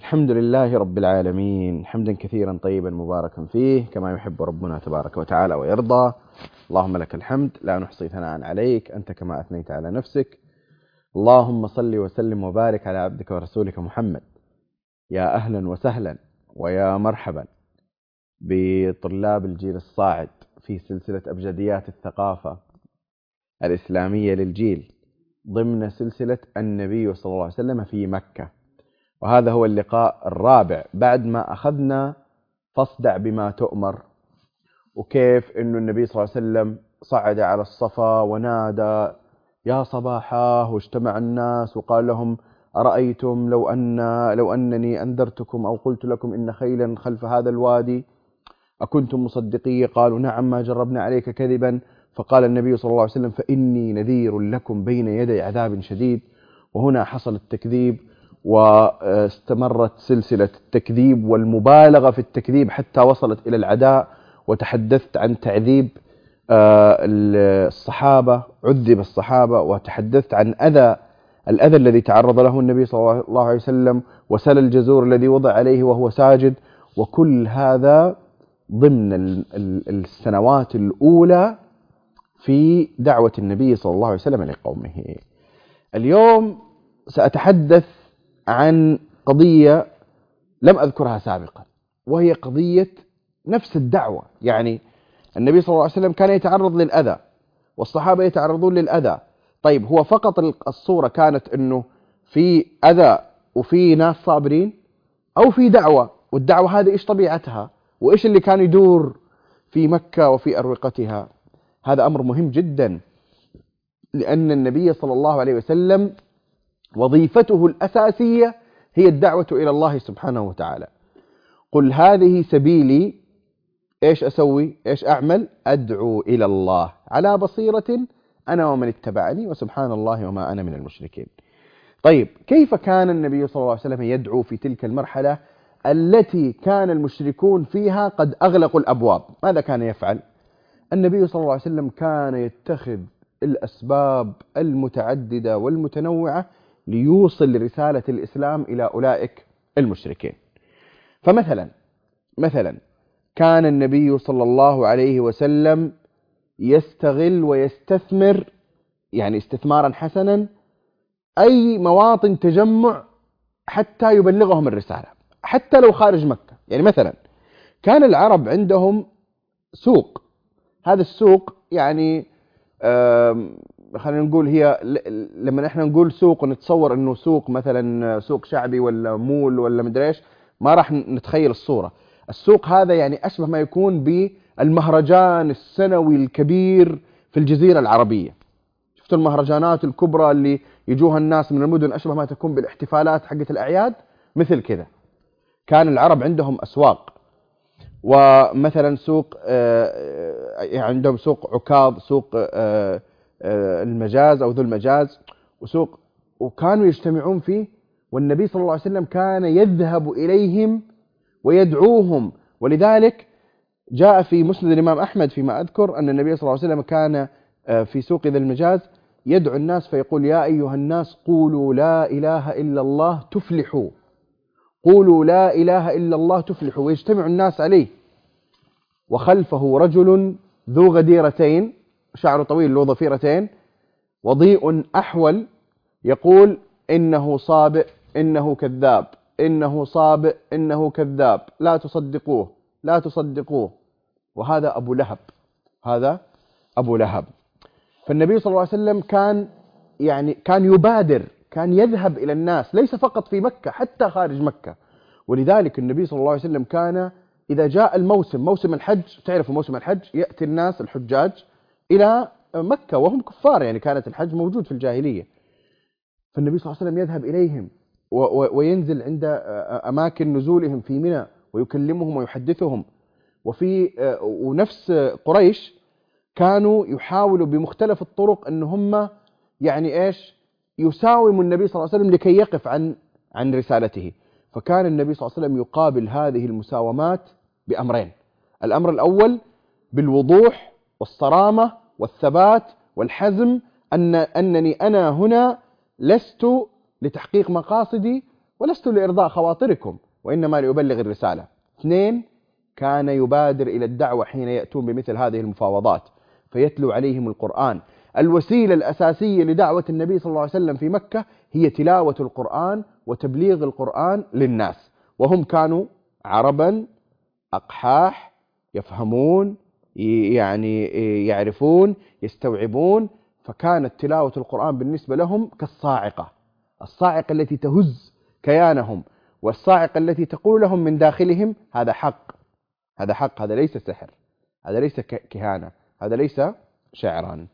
الحمد لله رب العالمين، حمدا كثيرا طيبا مباركا فيه كما يحب ربنا تبارك وتعالى ويرضى. اللهم لك الحمد لا نحصي ثناء عليك أنت كما أثنيت على نفسك. اللهم صل وسلم وبارك على عبدك ورسولك محمد. يا أهلا وسهلا ويا مرحبا بطلاب الجيل الصاعد في سلسلة أبجديات الثقافة الإسلامية للجيل ضمن سلسلة النبي صلى الله عليه وسلم في مكة. وهذا هو اللقاء الرابع بعد ما أخذنا فاصدع بما تؤمر، وكيف أن النبي صلى الله عليه وسلم صعد على الصفا ونادى يا صباحا، واجتمع الناس وقال لهم أرأيتم لو أنني أنذرتكم أو قلت لكم إن خيلا خلف هذا الوادي أكنتم مصدقين؟ قالوا نعم ما جربنا عليك كذبا. فقال النبي صلى الله عليه وسلم فإني نذير لكم بين يدي عذاب شديد. وهنا حصل التكذيب، واستمرت سلسلة التكذيب والمبالغة في التكذيب حتى وصلت إلى العداء. وتحدثت عن تعذيب الصحابة، عذب الصحابة، وتحدثت عن الأذى الذي تعرض له النبي صلى الله عليه وسلم، وسل الجزور الذي وضع عليه وهو ساجد، وكل هذا ضمن السنوات الأولى في دعوة النبي صلى الله عليه وسلم لقومه. اليوم سأتحدث عن قضية لم أذكرها سابقا، وهي قضية نفس الدعوة. يعني النبي صلى الله عليه وسلم كان يتعرض للأذى والصحابة يتعرضون للأذى. طيب هو فقط الصورة كانت أنه في أذى وفي ناس صابرين، أو في دعوة، والدعوة هذه إيش طبيعتها وإيش اللي كان يدور في مكة وفي أروقتها؟ هذا أمر مهم جدا، لأن النبي صلى الله عليه وسلم وظيفته الأساسية هي الدعوة إلى الله سبحانه وتعالى. قل هذه سبيلي، إيش أسوي؟ إيش أعمل؟ أدعو إلى الله على بصيرة أنا ومن اتبعني وسبحان الله وما أنا من المشركين. طيب كيف كان النبي صلى الله عليه وسلم يدعو في تلك المرحلة التي كان المشركون فيها قد أغلقوا الأبواب؟ ماذا كان يفعل؟ النبي صلى الله عليه وسلم كان يتخذ الأسباب المتعددة والمتنوعة ليوصل رسالة الإسلام إلى أولئك المشركين. فمثلا كان النبي صلى الله عليه وسلم يستغل ويستثمر، يعني استثمارا حسنا، أي مواطن تجمع حتى يبلغهم الرسالة حتى لو خارج مكة. يعني مثلا كان العرب عندهم سوق، هذا السوق يعني خلينا نقول هي لما نحن نقول سوق ونتصور انه سوق مثلا سوق شعبي ولا مول ولا مدري ايش، ما راح نتخيل الصورة. السوق هذا يعني أشبه ما يكون بالمهرجان السنوي الكبير في الجزيرة العربية. شفت المهرجانات الكبرى اللي يجوها الناس من المدن، أشبه ما تكون بالاحتفالات حقت الأعياد، مثل كذا. كان العرب عندهم أسواق، ومثلا سوق عندهم سوق عكاظ، سوق المجاز أو ذو المجاز، وسوق، وكانوا يجتمعون فيه. والنبي صلى الله عليه وسلم كان يذهب إليهم ويدعوهم. ولذلك جاء في مسند الإمام أحمد فيما أذكر أن النبي صلى الله عليه وسلم كان في سوق ذي المجاز يدعو الناس فيقول يا أيها الناس قولوا لا إله إلا الله تفلحوا، قولوا لا إله إلا الله تفلحوا. ويجتمع الناس عليه، وخلفه رجل ذو غديرتين، شعره طويل له ضفيرتين، وضيء أحول، يقول إنه صابئ إنه كذاب، إنه صابئ إنه كذاب، لا تصدقوه لا تصدقوه. وهذا أبو لهب، هذا أبو لهب. فالنبي صلى الله عليه وسلم كان يبادر، كان يذهب إلى الناس ليس فقط في مكة، حتى خارج مكة. ولذلك النبي صلى الله عليه وسلم كان إذا جاء موسم الحج، تعرفوا موسم الحج يأتي الناس الحجاج إلى مكة وهم كفار، يعني كانت الحج موجود في الجاهلية. فالنبي صلى الله عليه وسلم يذهب إليهم وينزل عند أماكن نزولهم في منى ويكلمهم ويحدثهم. ونفس قريش كانوا يحاولوا بمختلف الطرق أن هم يعني إيش يساوموا النبي صلى الله عليه وسلم لكي يقف عن رسالته. فكان النبي صلى الله عليه وسلم يقابل هذه المساومات بأمرين: الأمر الأول بالوضوح والصرامة والثبات والحزم، أنني أنا هنا لست لتحقيق مقاصدي، ولست لإرضاء خواطركم وإنما لأبلغ الرسالة. 2، كان يبادر إلى الدعوة حين يأتون بمثل هذه المفاوضات فيتلو عليهم القرآن. الوسيلة الأساسية لدعوة النبي صلى الله عليه وسلم في مكة هي تلاوة القرآن وتبليغ القرآن للناس، وهم كانوا عربا أقحاح يفهمون، يعني يعرفون يستوعبون، فكانت تلاوة القرآن بالنسبة لهم كالصاعقة، الصاعقة التي تهز كيانهم، والصاعقة التي تقول لهم من داخلهم هذا حق، هذا حق، هذا ليس سحر، هذا ليس كهانة، هذا ليس شعرا.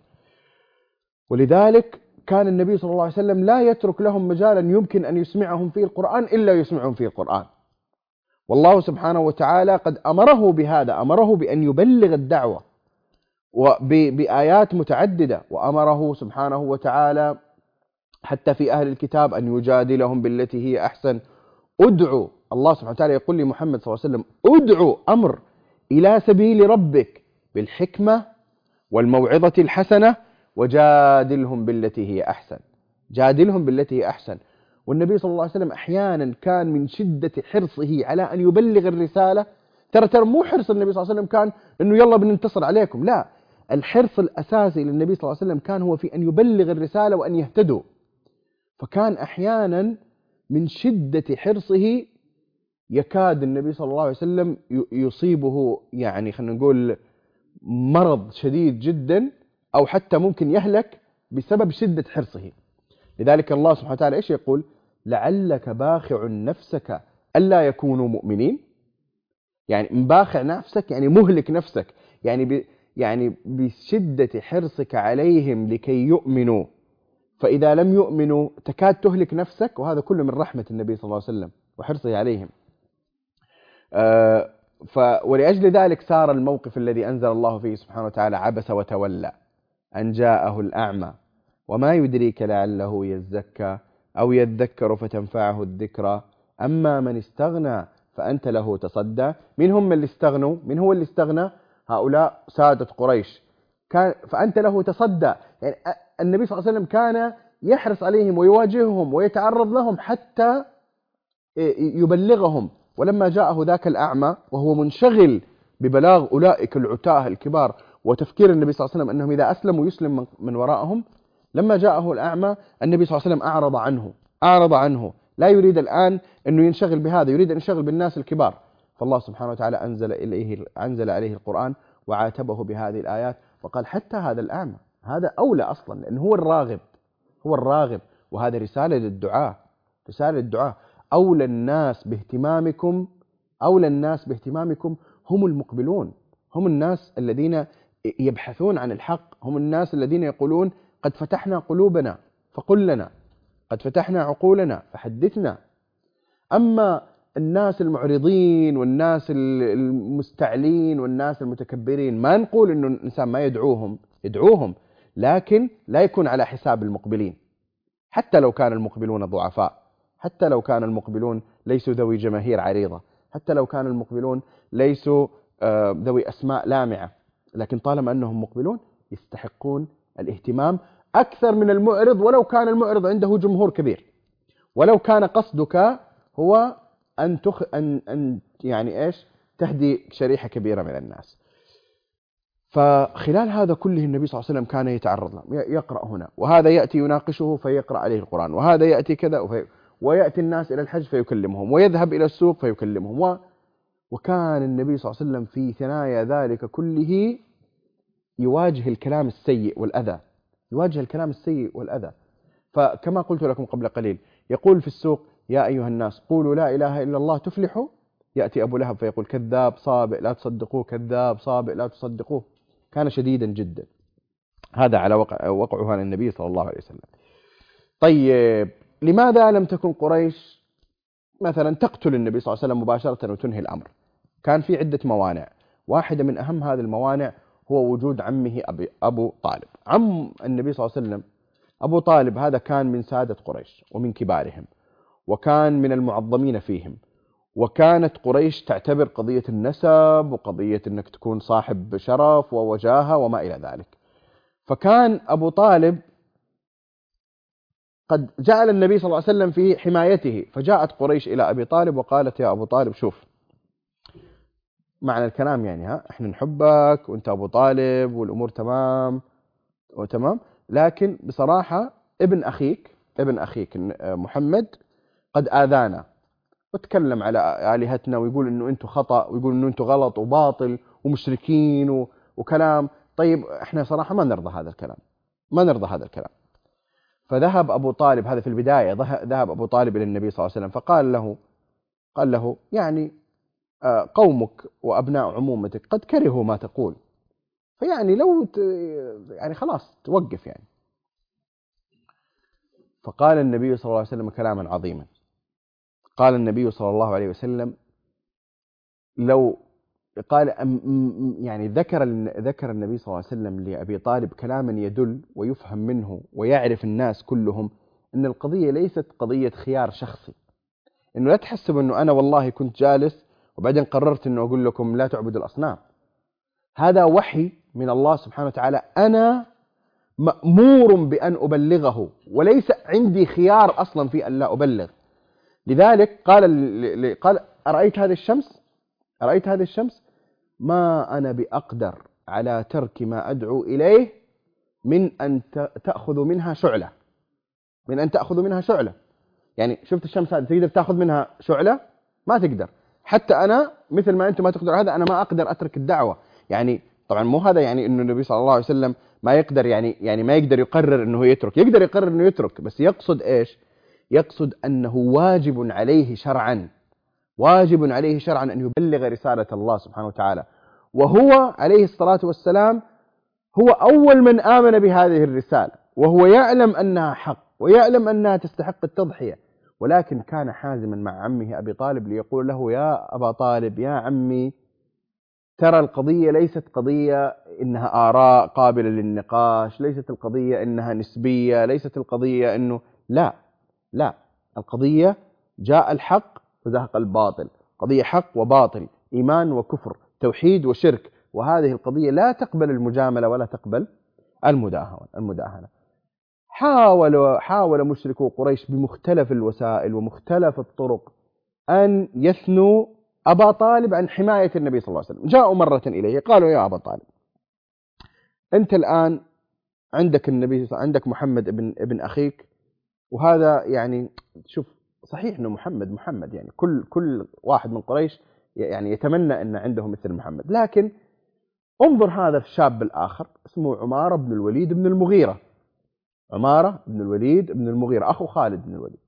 ولذلك كان النبي صلى الله عليه وسلم لا يترك لهم مجالا يمكن أن يسمعهم فيه القرآن إلا يسمعهم فيه القرآن. والله سبحانه وتعالى قد أمره بهذا، أمره بأن يبلغ الدعوة بآيات متعددة، وأمره سبحانه وتعالى حتى في أهل الكتاب أن يجادلهم بالتي هي أحسن. ادعوا، الله سبحانه وتعالى يقول لمحمد صلى الله عليه وسلم ادعوا، أمر، إلى سبيل ربك بالحكمة والموعظة الحسنة وجادلهم بالتي هي أحسن، جادلهم بالتي هي أحسن. والنبي صلى الله عليه وسلم أحيانا كان من شدة حرصه على أن يبلغ الرسالة، ترى مو حرص النبي صلى الله عليه وسلم كان أنه يلا بننتصر عليكم، لا، الحرص الأساسي للنبي صلى الله عليه وسلم كان هو في أن يبلغ الرسالة وأن يهتدوا. فكان أحيانا من شدة حرصه يكاد النبي صلى الله عليه وسلم يصيبه، يعني خلينا نقول مرض شديد جدا، أو حتى ممكن يهلك بسبب شدة حرصه. لذلك الله سبحانه وتعالى إيش يقول؟ لعلك باخع نفسك ألا يكونوا مؤمنين. يعني مباخع نفسك يعني مهلك نفسك، يعني بشدة حرصك عليهم لكي يؤمنوا، فإذا لم يؤمنوا تكاد تهلك نفسك، وهذا كله من رحمة النبي صلى الله عليه وسلم وحرصه عليهم. ولأجل ذلك صار الموقف الذي أنزل الله فيه سبحانه وتعالى عبس وتولى أن جاءه الأعمى وما يدريك لعله يزكى أو يذكر فتنفعه الذكرى أما من استغنى فأنت له تصدى. من هم اللي استغنوا؟ من هو اللي استغنى؟ هؤلاء سادة قريش. فأنت له تصدى، يعني النبي صلى الله عليه وسلم كان يحرص عليهم ويواجههم ويتعرض لهم حتى يبلغهم. ولما جاءه ذاك الأعمى وهو منشغل ببلاغ أولئك العتاه الكبار وتفكير النبي صلى الله عليه وسلم أنهم إذا أسلموا يسلم من وراءهم، لما جاءه الأعمى النبي صلى الله عليه وسلم أعرض عنه، لا يريد الآن أنه ينشغل بهذا، يريد أن ينشغل بالناس الكبار. فالله سبحانه وتعالى أنزل عليه القرآن وعاتبه بهذه الآيات وقال حتى هذا الأعمى هذا أولى أصلا، لأنه هو الراغب، وهذا رسالة للدعاء. أولى الناس باهتمامكم هم المقبلون، هم الناس الذين يبحثون عن الحق، هم الناس الذين يقولون قد فتحنا قلوبنا فقل لنا، قد فتحنا عقولنا فحدثنا. أما الناس المعرضين والناس المستعلين والناس المتكبرين ما نقول إنه الإنسان ما يدعوهم، لكن لا يكون على حساب المقبلين، حتى لو كان المقبلون ضعفاء، حتى لو كان المقبلون ليسوا ذوي جماهير عريضة، حتى لو كان المقبلون ليسوا ذوي أسماء لامعة، لكن طالما أنهم مقبلون يستحقون الاهتمام أكثر من المعرض، ولو كان المعرض عنده جمهور كبير، ولو كان قصدك هو أن يعني إيش تهدي شريحة كبيرة من الناس. فخلال هذا كله النبي صلى الله عليه وسلم كان يتعرض له، يقرأ هنا، وهذا يأتي يناقشه فيقرأ عليه القرآن، وهذا يأتي كذا ويأتي الناس إلى الحج فيكلمهم، ويذهب إلى السوق فيكلمهم، وكان النبي صلى الله عليه وسلم في ثنايا ذلك كله يواجه الكلام السيء والأذى، فكما قلت لكم قبل قليل يقول في السوق يا أيها الناس قولوا لا إله إلا الله تفلحوا، يأتي أبو لهب فيقول كذاب صابئ لا تصدقوه، كذاب صابئ لا تصدقوه. كان شديدا جدا، هذا على وقعها للنبي صلى الله عليه وسلم. طيب لماذا لم تكن قريش مثلا تقتل النبي صلى الله عليه وسلم مباشرة وتنهي الأمر؟ كان في عدة موانع، واحدة من أهم هذه الموانع هو وجود عمه أبو طالب. عم النبي صلى الله عليه وسلم أبو طالب هذا كان من سادة قريش ومن كبارهم، وكان من المعظمين فيهم، وكانت قريش تعتبر قضية النسب وقضية أنك تكون صاحب شرف ووجاهة وما إلى ذلك. فكان أبو طالب قد جعل النبي صلى الله عليه وسلم في حمايته. فجاءت قريش إلى أبي طالب وقالت يا أبو طالب شوف معنى الكلام يعني احنا نحبك وانت أبو طالب والأمور تمام وتمام، لكن بصراحة ابن أخيك محمد قد آذانا وتكلم على آلهتنا ويقول إنه أنتم خطأ ويقول إنه أنتم غلط وباطل ومشركين وكلام. طيب إحنا صراحة ما نرضى هذا الكلام، ما نرضى هذا الكلام. فذهب أبو طالب، هذا في البداية، ذهب أبو طالب إلى النبي صلى الله عليه وسلم فقال له يعني قومك وأبناء عمومتك قد كرهوا ما تقول، فيعني لو يعني خلاص توقف يعني. فقال النبي صلى الله عليه وسلم كلاما عظيما. قال النبي صلى الله عليه وسلم لو قال يعني ذكر النبي صلى الله عليه وسلم لأبي طالب كلاما يدل ويفهم منه ويعرف الناس كلهم أن القضية ليست قضية خيار شخصي، إنه لا تحسب أنه أنا والله كنت جالس وبعدين قررت أنه أقول لكم لا تعبدوا الأصنام. هذا وحي من الله سبحانه وتعالى، أنا مأمور بأن أبلغه وليس عندي خيار أصلا في أن لا أبلغ. لذلك قال أرأيت هذه الشمس ما أنا بأقدر على ترك ما أدعو إليه من أن تأخذ منها شعلة. يعني شفت الشمس هذه تقدر تأخذ منها شعلة؟ ما تقدر. حتى أنا مثل ما أنتم ما تقدر هذا، أنا ما أقدر أترك الدعوة. يعني طبعا مو هذا يعني إنه النبي صلى الله عليه وسلم ما يقدر يعني ما يقدر يقرر إنه يترك، يقدر يقرر إنه يترك، بس يقصد إيش؟ يقصد أنه واجب عليه شرعا أن يبلغ رسالة الله سبحانه وتعالى، وهو عليه الصلاة والسلام هو أول من آمن بهذه الرسالة، وهو يعلم أنها حق ويعلم أنها تستحق التضحية، ولكن كان حازما مع عمه أبي طالب ليقول له يا أبا طالب يا عمي، ترى القضية ليست قضية إنها آراء قابلة للنقاش، ليست القضية إنها نسبية، ليست القضية إنه لا، القضية جاء الحق وزهق الباطل، قضية حق وباطل، إيمان وكفر، توحيد وشرك، وهذه القضية لا تقبل المجاملة ولا تقبل المداهنة. حاول مشركو قريش بمختلف الوسائل ومختلف الطرق أن يثنوا أبا طالب عن حماية النبي صلى الله عليه وسلم. جاءوا مرة إليه قالوا يا أبا طالب أنت الآن عندك النبي، عندك محمد ابن أخيك، وهذا يعني شوف صحيح أنه محمد يعني كل واحد من قريش يعني يتمنى أن عنده مثل محمد، لكن انظر هذا الشاب الآخر اسمه عمارة بن الوليد بن المغيرة أخو خالد بن الوليد.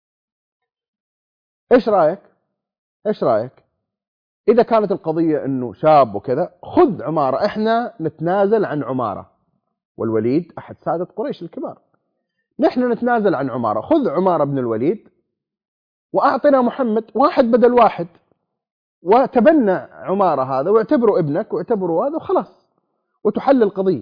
إيش رأيك إذا كانت القضية أنه شاب وكذا، خذ عمارة، إحنا نتنازل عن عمارة، والوليد أحد سادة قريش الكبار، نحن نتنازل عن عمارة، خذ عمارة بن الوليد وأعطنا محمد، واحد بدل واحد، وتبنى عمارة هذا واعتبره ابنك واعتبره هذا وخلاص وتحل القضية.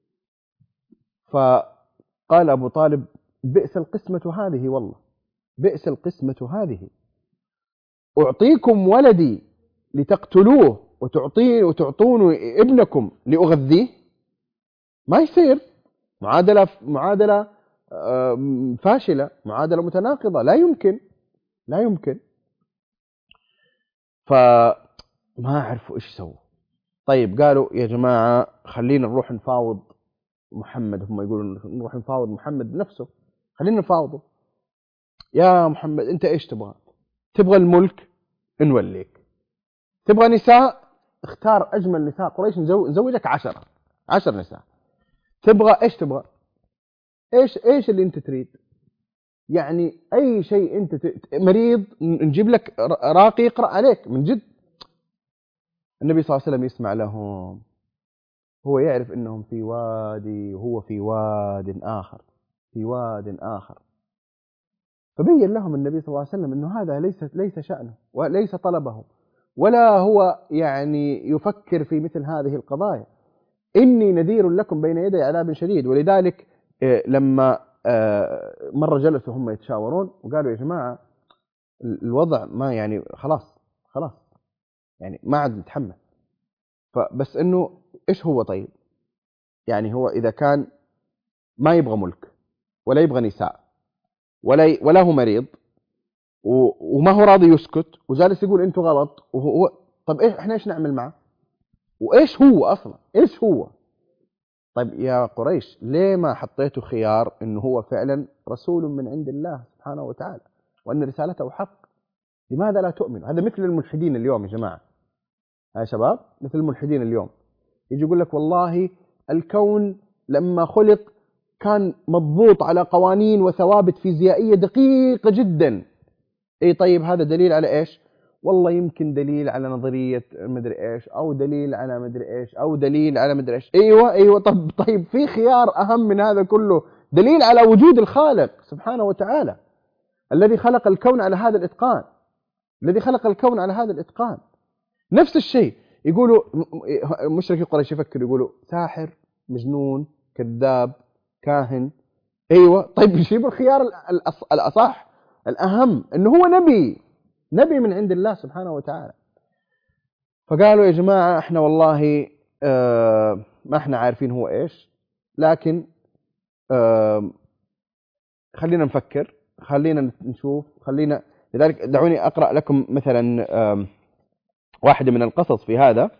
فقال أبو طالب بئس القسمة هذه، والله بئس القسمة هذه، أعطيكم ولدي لتقتلوه وتعطون ابنكم لأغذيه؟ ما يصير، معادلة فاشلة، معادلة متناقضة، لا يمكن. فما عرفوا إيش يسووا. طيب قالوا يا جماعة خلينا نروح نفاوض محمد، هم يقولون نروح نفاوض محمد نفسه، خلينا نفاوضه. يا محمد أنت إيش تبغى الملك نوليك، تبغى نساء اختار أجمل نساء قريش نزوجك 10 نساء، تبغى إيش اللي أنت تريد، يعني أي شيء أنت مريض نجيب لك راقي يقرأ عليك من جد. النبي صلى الله عليه وسلم يسمع لهم، هو يعرف أنهم في وادي وهو في واد آخر، فبين لهم النبي صلى الله عليه وسلم أنه هذا ليس شأنه وليس طلبه، ولا هو يعني يفكر في مثل هذه القضايا. إني نذير لكم بين يدي عذاب شديد. ولذلك لما مرة جلسوا هم يتشاورون وقالوا يا جماعة الوضع ما يعني خلاص يعني ما عاد نتحمل، فبس إنه إيش هو طيب، يعني هو إذا كان ما يبغى ملك ولا يبغى نساء ولا هو مريض وما هو راضي يسكت وجالس يقول أنتوا غلط طب إحنا إيش نعمل معه؟ وإيش هو أصلا؟ إيش هو؟ طيب يا قريش ليه ما حطيتوا خيار إنه هو فعلا رسول من عند الله سبحانه وتعالى وأن رسالته حق؟ لماذا لا تؤمن؟ هذا مثل الملحدين اليوم يا جماعة، يا شباب، مثل الملحدين اليوم يجي يقول لك والله الكون لما خلق كان مضبوط على قوانين وثوابت فيزيائية دقيقة جدا. اي طيب هذا دليل على ايش؟ والله يمكن دليل على نظرية مدري ايش، او دليل على مدري ايش، او دليل على مدري ايش. ايوه طيب في خيار اهم من هذا كله، دليل على وجود الخالق سبحانه وتعالى الذي خلق الكون على هذا الاتقان، الذي خلق الكون على هذا الاتقان. نفس الشيء يقولوا مشركي قريش يفكروا يقولوا ساحر، مجنون، كذاب، كاهن. ايوه طيب يجيبوا الخيار الاصح الاهم انه هو نبي من عند الله سبحانه وتعالى. فقالوا يا جماعه احنا والله ما احنا عارفين هو ايش، لكن خلينا نفكر، خلينا نشوف، خلينا. لذلك دعوني اقرا لكم مثلا واحده من القصص في هذا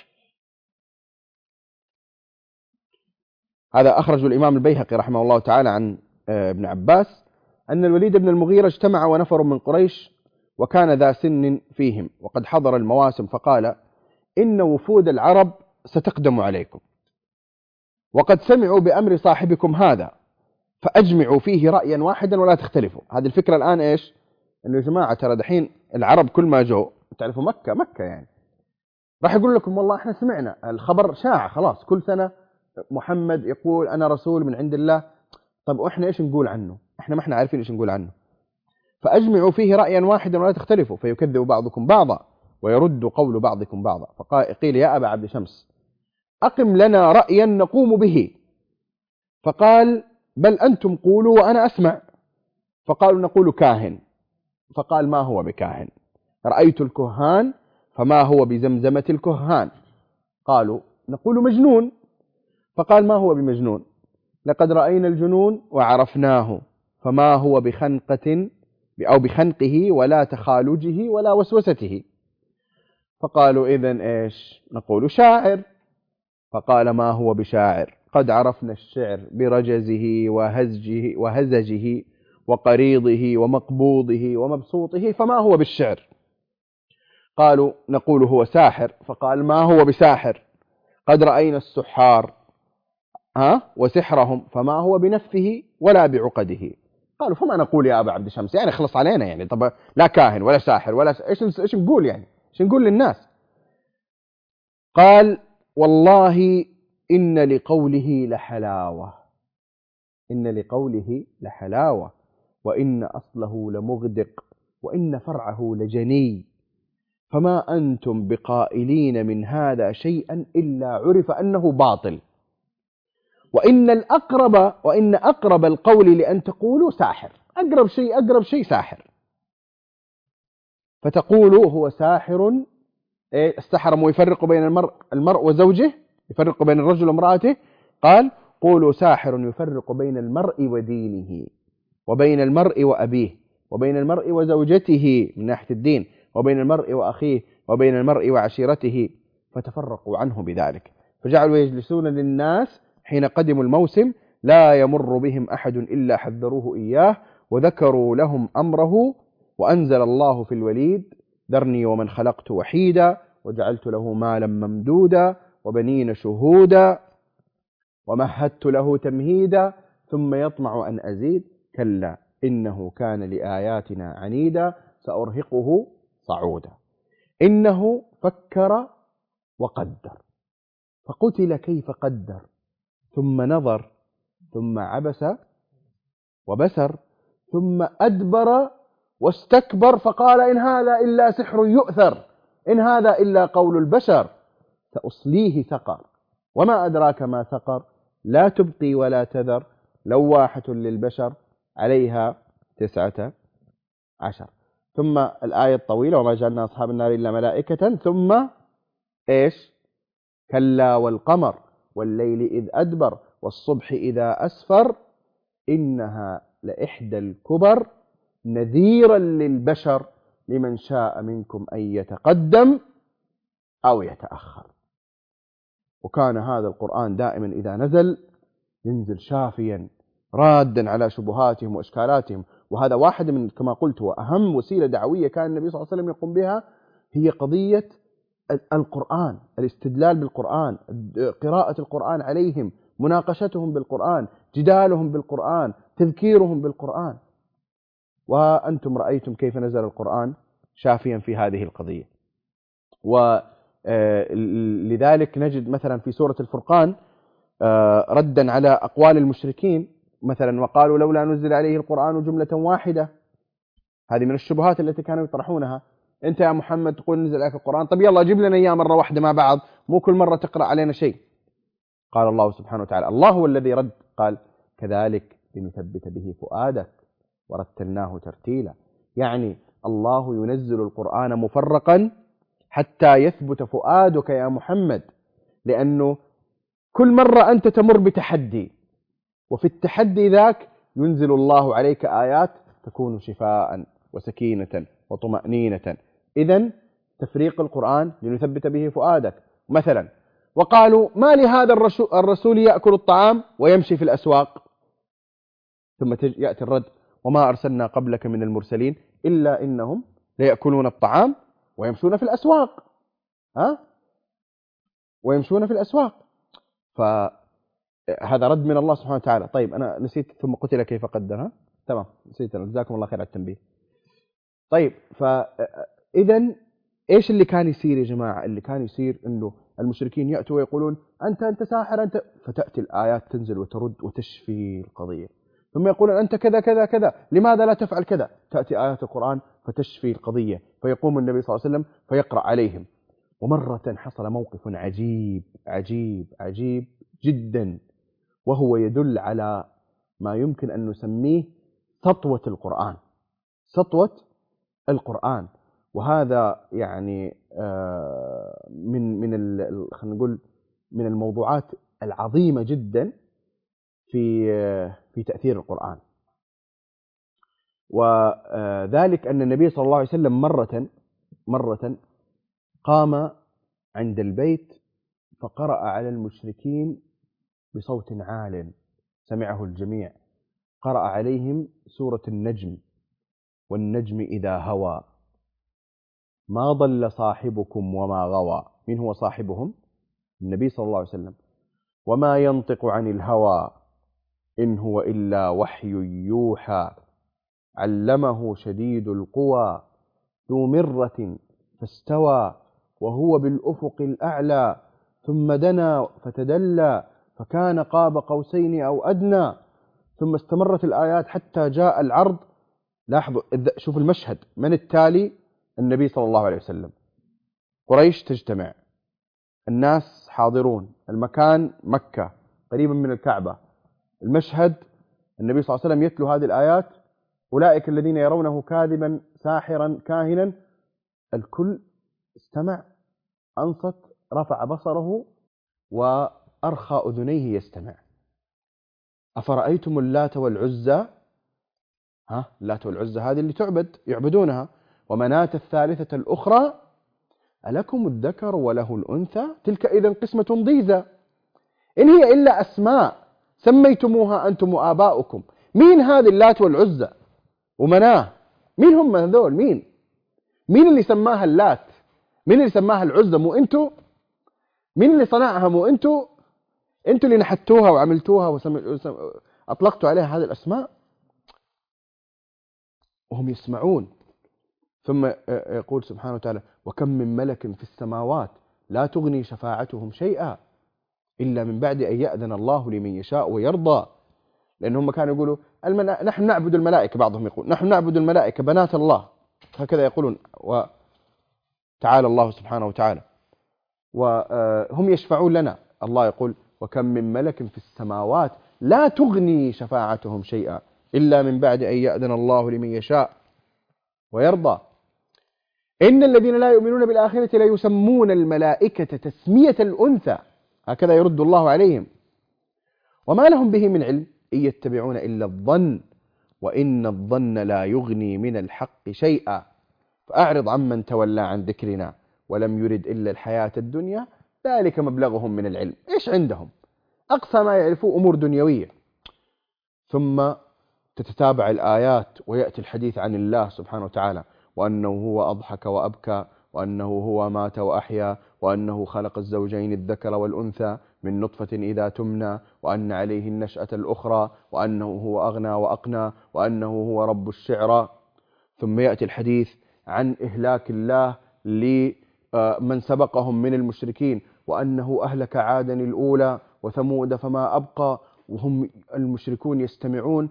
أخرج الإمام البيهقي رحمه الله تعالى عن ابن عباس أن الوليد بن المغيرة اجتمع ونفر من قريش وكان ذا سن فيهم وقد حضر المواسم، فقال إن وفود العرب ستقدم عليكم وقد سمعوا بأمر صاحبكم هذا فأجمعوا فيه رأيا واحدا ولا تختلفوا. هذه الفكرة الآن إيش؟ إنه يا جماعة ترى دحين العرب كل ما جو تعرفوا مكة يعني راح يقول لكم والله احنا سمعنا الخبر شاع خلاص كل سنة محمد يقول أنا رسول من عند الله. طب وإحنا إيش نقول عنه؟ إحنا ما إحنا عارفين إيش نقول عنه. فأجمعوا فيه رأيا واحدا ولا تختلفوا فيكذب بعضكم بعضا ويرد قول بعضكم بعضا. فقيل يا أبا عبد شمس أقم لنا رأيا نقوم به. فقال بل أنتم قولوا وأنا أسمع. فقالوا نقول كاهن. فقال ما هو بكاهن؟ رأيت الكهان فما هو بزمزمة الكهان. قالوا نقول مجنون. فقال ما هو بمجنون؟ لقد رأينا الجنون وعرفناه فما هو بخنقة أو بخنقه ولا تخالجه ولا وسوسته. فقالوا إذن إيش؟ نقول شاعر. فقال ما هو بشاعر؟ قد عرفنا الشعر برجزه وهزجه وقريضه ومقبوضه ومبسوطه فما هو بالشعر؟ قالوا نقول هو ساحر. فقال ما هو بساحر؟ قد رأينا السحار وسحرهم فما هو بنفه ولا بعقده. قالوا فما نقول يا أبا عبد شمس؟ يعني خلص علينا يعني، طب لا كاهن ولا ساحر ولا إيش نقول يعني؟ إيش نقول للناس؟ قال والله إن لقوله لحلاوة، إن لقوله لحلاوة وإن أصله لمغدق وإن فرعه لجني فما أنتم بقائلين من هذا شيئا إلا عرف أنه باطل وإن أقرب القول لأن تقولوا ساحر. أقرب شيء ساحر. فتقولوا هو ساحر السحر مو يفرق بين المرء وزوجه، يفرق بين الرجل وامرأته. قال قولوا ساحر يفرق بين المرء ودينه وبين المرء وأبيه وبين المرء وزوجته من ناحية الدين وبين المرء وأخيه وبين المرء وعشيرته فتفرقوا عنه بذلك. فجعلوا يجلسون للناس حين قدموا الموسم لا يمر بهم أحد إلا حذروه إياه وذكروا لهم أمره. وأنزل الله في الوليد ذرني ومن خلقت وحيدا وجعلت له مالا ممدودا وبنين شهودا ومهدت له تمهيدا ثم يطمع أن أزيد كلا إنه كان لآياتنا عنيدا سأرهقه صعودا. إنه فكر وقدر فقتل كيف قدر ثم نظر ثم عبس وبسر ثم أدبر واستكبر فقال إن هذا إلا سحر يؤثر إن هذا إلا قول البشر سأصليه سقر وما أدراك ما سقر لا تبقي ولا تذر لواحة للبشر عليها 19. ثم الآية الطويلة وما جعلنا أصحاب النار إلا ملائكة ثم إيش؟ كلا والقمر والليل إذ أدبر والصبح إذا أسفر إنها لإحدى الكبر نذيرا للبشر لمن شاء منكم أن يتقدم أو يتأخر. وكان هذا القرآن دائما إذا نزل ينزل شافيا رادا على شبهاتهم وإشكالاتهم. وهذا واحد من كما قلت وأهم وسيلة دعوية كان النبي صلى الله عليه وسلم يقوم بها، هي قضية القرآن، الاستدلال بالقرآن، قراءة القرآن عليهم، مناقشتهم بالقرآن، جدالهم بالقرآن، تذكيرهم بالقرآن. وأنتم رأيتم كيف نزل القرآن شافيا في هذه القضية. ولذلك نجد مثلا في سورة الفرقان ردا على أقوال المشركين مثلا، وقالوا لولا نزل عليه القرآن جملة واحدة. هذه من الشبهات التي كانوا يطرحونها. أنت يا محمد تقول نزل عليك القرآن، طب يلا جيب لنا إياه مرة واحدة مع بعض، مو كل مرة تقرأ علينا شيء. قال الله سبحانه وتعالى، الله هو الذي رد، قال كذلك لنثبت به فؤادك ورتلناه ترتيلا. يعني الله ينزل القرآن مفرقا حتى يثبت فؤادك يا محمد، لأنه كل مرة أنت تمر بتحدي، وفي التحدي ذاك ينزل الله عليك آيات تكون شفاء وسكينة وطمأنينة. إذن تفريق القرآن لنثبت به فؤادك. مثلا وقالوا ما لهذا الرسول يأكل الطعام ويمشي في الأسواق، ثم يأتي الرد وما أرسلنا قبلك من المرسلين إلا إنهم ليأكلون الطعام ويمشون في الأسواق. ويمشون في الأسواق. فهذا رد من الله سبحانه وتعالى. طيب أنا نسيت ثم قتل كيف قدر. تمام نسيت، جزاكم الله خير على التنبيه. طيب فإذا إيش اللي كان يصير يا جماعة؟ اللي كان يصير إنه المشركين يأتوا ويقولون أنت ساحر أنت، فتأتي الآيات تنزل وترد وتشفي القضية. ثم يقولون أنت كذا كذا كذا، لماذا لا تفعل كذا؟ تأتي آيات القرآن فتشفي القضية، فيقوم النبي صلى الله عليه وسلم فيقرأ عليهم. ومرة حصل موقف عجيب عجيب عجيب جدا، وهو يدل على ما يمكن أن نسميه سطوة القرآن. سطوة القرآن. وهذا يعني خلينا نقول من الموضوعات العظيمة جدا في تأثير القرآن. وذلك أن النبي صلى الله عليه وسلم مرة قام عند البيت فقرأ على المشركين بصوت عال سمعه الجميع. قرأ عليهم سورة النجم، والنجم إذا هوى ما ضل صاحبكم وما غوى. من هو صاحبهم؟ النبي صلى الله عليه وسلم. وما ينطق عن الهوى إن هو إلا وحي يوحى علمه شديد القوى ذو مرة فاستوى وهو بالأفق الأعلى ثم دنا فتدلى فكان قاب قوسين أو أدنى. ثم استمرت الآيات حتى جاء العرض. لاحظوا شوف المشهد، من التالي؟ النبي صلى الله عليه وسلم. قريش تجتمع، الناس حاضرون، المكان مكة قريبا من الكعبة. المشهد النبي صلى الله عليه وسلم يتلو هذه الآيات، أولئك الذين يرونه كاذبا ساحرا كاهنا. الكل استمع، أنصت، رفع بصره وأرخى أذنيه يستمع. أفرأيتم اللات والعزى؟ اللات والعزى هذه اللي يعبدونها. ومناة الثالثة الأخرى ألكم الذكر وله الأنثى تلك إذن قسمة ضيزى إن هي إلا أسماء سميتموها أنتم وآباؤكم. مين هذه اللات والعزى ومناه؟ مين هم هذول؟ مين اللي سماها اللات؟ مين اللي سماها العزى؟ مو أنتوا؟ مين اللي صنعها؟ مو أنتوا اللي نحتوها وعملتوها أطلقتوا عليها هذه الأسماء؟ وهم يسمعون. ثم يقول سبحانه وتعالى وكم من ملك في السماوات لا تغني شفاعتهم شيئا إلا من بعد أن يأذن الله لمن يشاء ويرضى. لأنهم كانوا يقولوا نحن نعبد الملائكة، بعضهم يقول نحن نعبد الملائكة بنات الله، هكذا يقولون. وتعالى الله سبحانه وتعالى وهم يشفعون لنا. الله يقول وكم من ملك في السماوات لا تغني شفاعتهم شيئا إلا من بعد أن يأذن الله لمن يشاء ويرضى. إن الذين لا يؤمنون بالآخرة لا يسمون الملائكة تسمية الأنثى، هكذا يرد الله عليهم. وما لهم به من علم إن يتبعون إلا الظن وإن الظن لا يغني من الحق شيئا فأعرض عمن تولى عن ذكرنا ولم يرد إلا الحياة الدنيا ذلك مبلغهم من العلم. إيش عندهم؟ أقصى ما يعرفوا أمور دنيوية. ثم تتتابع الآيات ويأتي الحديث عن الله سبحانه وتعالى، وأنه هو أضحك وأبكى، وأنه هو مات وأحيا، وأنه خلق الزوجين الذكر والأنثى من نطفة إذا تمنى، وأن عليه النشأة الأخرى، وأنه هو أغنى وأقنى، وأنه هو رب الشعرى. ثم يأتي الحديث عن إهلاك الله لمن سبقهم من المشركين، وأنه أهلك عادا الأولى وثمود فما أبقى، وهم المشركون يستمعون،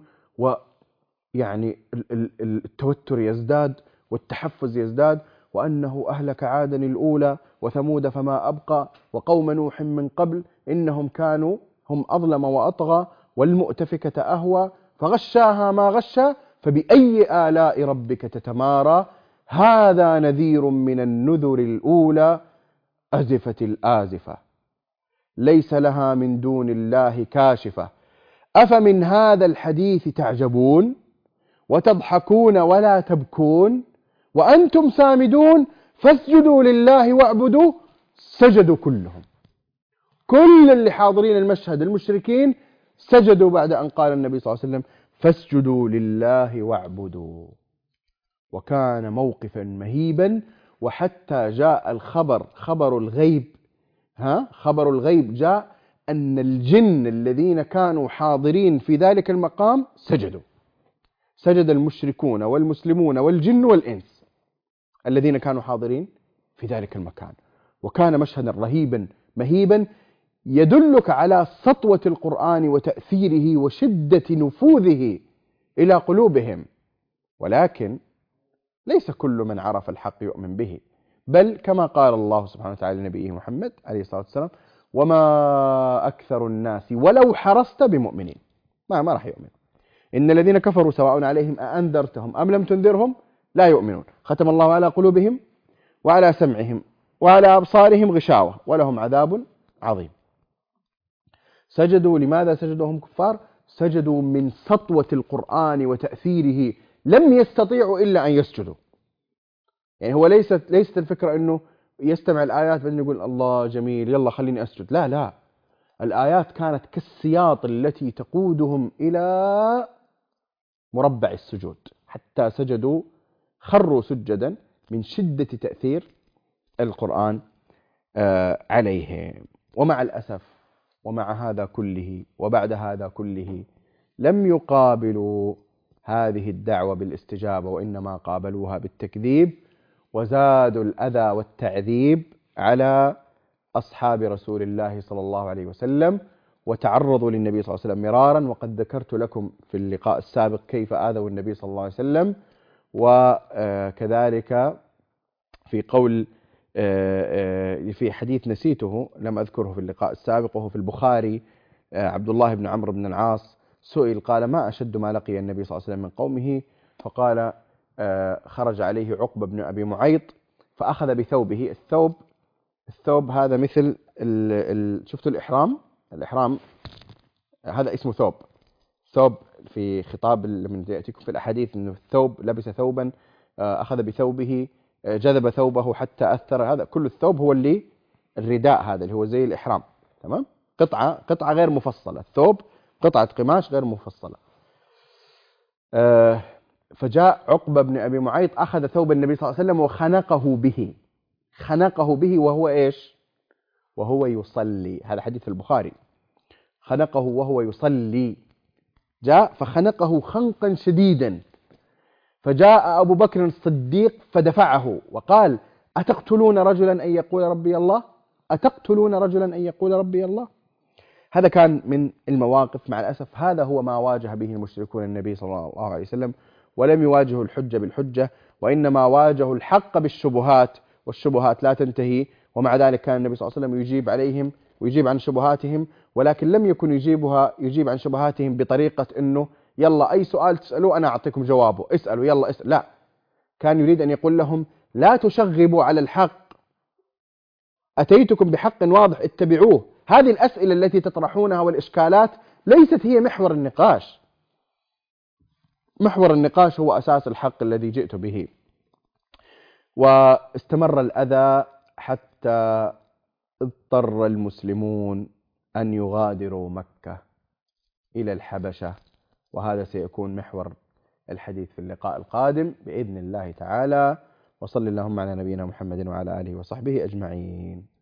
ويعني التوتر يزداد والتحفز يزداد، وأنه أهلك عادا الأولى وثمود فما أبقى وقوم نوح من قبل إنهم كانوا هم أظلم وأطغى والمؤتفكة أهوى فغشاها ما غشا فبأي آلاء ربك تتمارى هذا نذير من النذر الأولى أزفت الآزفة ليس لها من دون الله كاشفة أفمن هذا الحديث تعجبون وتضحكون ولا تبكون وأنتم سامدون فاسجدوا لله واعبدوا. سجدوا كلهم، كل اللي حاضرين المشهد المشركين سجدوا بعد أن قال النبي صلى الله عليه وسلم فاسجدوا لله واعبدوا. وكان موقفا مهيبا، وحتى جاء الخبر خبر الغيب خبر الغيب جاء أن الجن الذين كانوا حاضرين في ذلك المقام سجدوا، سجد المشركون والمسلمون والجن والإنس الذين كانوا حاضرين في ذلك المكان. وكان مشهدا رهيبا مهيبا يدلك على سطوة القرآن وتأثيره وشدة نفوذه إلى قلوبهم. ولكن ليس كل من عرف الحق يؤمن به، بل كما قال الله سبحانه وتعالى لنبيه محمد عليه الصلاة والسلام وما أكثر الناس ولو حرصت بمؤمنين. ما راح يؤمن. إن الذين كفروا سواء عليهم أأنذرتهم أم لم تنذرهم لا يؤمنون ختم الله على قلوبهم وعلى سمعهم وعلى أبصارهم غشاوة ولهم عذاب عظيم. سجدوا. لماذا سجدوا هم كفار؟ سجدوا من سطوة القرآن وتأثيره، لم يستطيعوا إلا أن يسجدوا. يعني هو ليست الفكرة أنه يستمع الآيات بعدين يقول الله جميل يلا خليني أسجد، لا، الآيات كانت كالسياط التي تقودهم إلى مربع السجود، حتى سجدوا خروا سجدا من شدة تأثير القرآن عليهم. ومع الأسف ومع هذا كله وبعد هذا كله لم يقابلوا هذه الدعوة بالاستجابة، وإنما قابلوها بالتكذيب، وزادوا الأذى والتعذيب على أصحاب رسول الله صلى الله عليه وسلم، وتعرضوا للنبي صلى الله عليه وسلم مرارا. وقد ذكرت لكم في اللقاء السابق كيف آذوا النبي صلى الله عليه وسلم، وكذلك في قول في حديث نسيته لم أذكره في اللقاء السابق وهو في البخاري، عبد الله بن عمرو بن العاص سئل قال ما أشد ما لقي النبي صلى الله عليه وسلم من قومه، فقال خرج عليه عقبة بن أبي معيط فأخذ بثوبه. الثوب هذا مثل شفتوا الإحرام هذا اسمه ثوب في خطاب لما يأتيكم في الأحاديث أنه الثوب لبس ثوبا أخذ بثوبه جذب ثوبه حتى أثر، هذا كل الثوب هو اللي الرداء هذا اللي هو زي الإحرام، تمام؟ قطعة غير مفصلة، الثوب قطعة قماش غير مفصلة. فجاء عقبة بن أبي معيط أخذ ثوب النبي صلى الله عليه وسلم خنقه به وهو إيش؟ وهو يصلي. هذا حديث البخاري. خنقه وهو يصلي، جاء فخنقه خنقا شديدا، فجاء أبو بكر الصديق فدفعه وقال أتقتلون رجلا أن يقول ربي الله؟ أتقتلون رجلا أن يقول ربي الله؟ هذا كان من المواقف. مع الأسف هذا هو ما واجه به المشركون النبي صلى الله عليه وسلم، ولم يواجهوا الحجة بالحجة، وإنما واجهوا الحق بالشبهات، والشبهات لا تنتهي. ومع ذلك كان النبي صلى الله عليه وسلم يجيب عليهم ويجيب عن شبهاتهم، ولكن لم يكن يجيب عن شبهاتهم بطريقة أنه يلا أي سؤال تسألوه أنا أعطيكم جوابه، اسألوا يلا اسأل. لا، كان يريد أن يقول لهم لا تشغبوا على الحق، أتيتكم بحق واضح اتبعوه. هذه الأسئلة التي تطرحونها والإشكالات ليست هي محور النقاش. محور النقاش هو أساس الحق الذي جئت به. واستمر الأذى حتى اضطر المسلمون أن يغادروا مكة إلى الحبشة، وهذا سيكون محور الحديث في اللقاء القادم بإذن الله تعالى. وصل اللهم على نبينا محمد وعلى آله وصحبه أجمعين.